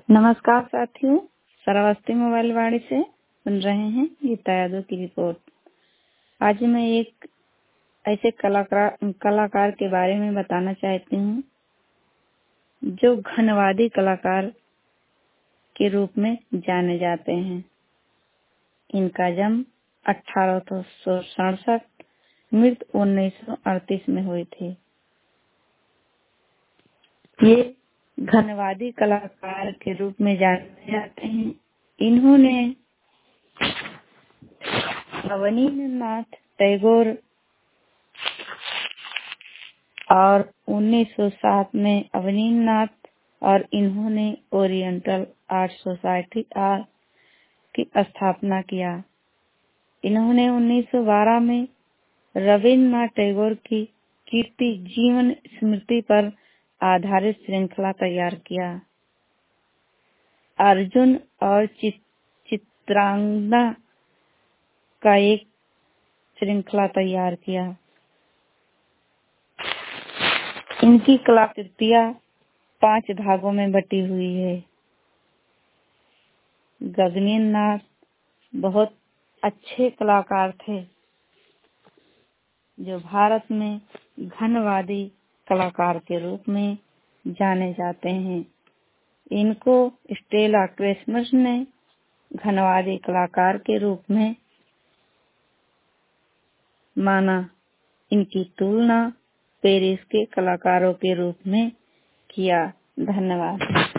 नमस्कार साथियों, श्रावस्ती मोबाइल वाणी से सुन रहे हैं गीता यादव की रिपोर्ट। आज मैं एक ऐसे कलाकार के बारे में बताना चाहती हूँ जो घनवादी कलाकार के रूप में जाने जाते हैं। इनका जन्म 1867, मृत्यु 1938 में हुई थी। ये घनवादी कलाकार के रूप में जाने जाते हैं। इन्होंने अवनींद्रनाथ टैगोर और 1907 में अवनींद्रनाथ और इन्होंने ओरिएंटल आर्ट सोसाइटी की स्थापना किया। इन्होंने 1912 में रविन्द्रनाथ टैगोर की कीर्ति जीवन स्मृति पर आधारित श्रृंखला तैयार किया। अर्जुन और चित्रांगदा का एक श्रृंखला तैयार किया। इनकी कलाकृतियां 5 भागों में बटी हुई है। गगनेन्द्रनाथ बहुत अच्छे कलाकार थे जो भारत में घनवादी कलाकार के रूप में जाने जाते हैं। इनको स्टेला क्रिसमस ने घनवादी कलाकार के रूप में माना। इनकी तुलना पेरिस के कलाकारों के रूप में किया। धन्यवाद।